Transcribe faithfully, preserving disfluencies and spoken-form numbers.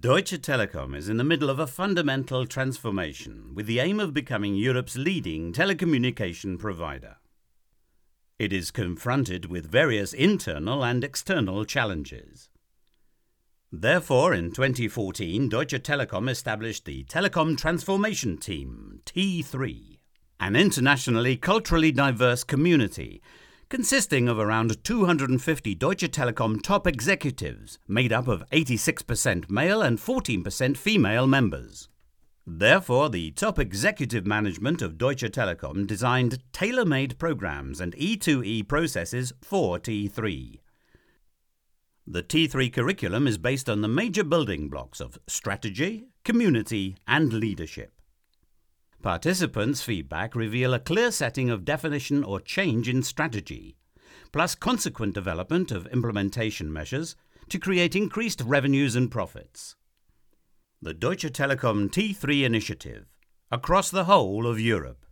Deutsche Telekom is in the middle of a fundamental transformation with the aim of becoming Europe's leading telecommunication provider. It is confronted with various internal and external challenges. Therefore, in twenty fourteen, Deutsche Telekom established the Telecom Transformation Team, T three, an internationally culturally diverse community consisting of around two hundred fifty Deutsche Telekom top executives, made up of eighty-six percent male and fourteen percent female members. Therefore, the top executive management of Deutsche Telekom designed tailor-made programs and E two E processes for T three. The T three curriculum is based on the major building blocks of strategy, community, and leadership. Participants' feedback reveal a clear setting of definition or change in strategy, plus consequent development of implementation measures to create increased revenues and profits. The Deutsche Telekom T three initiative, across the whole of Europe.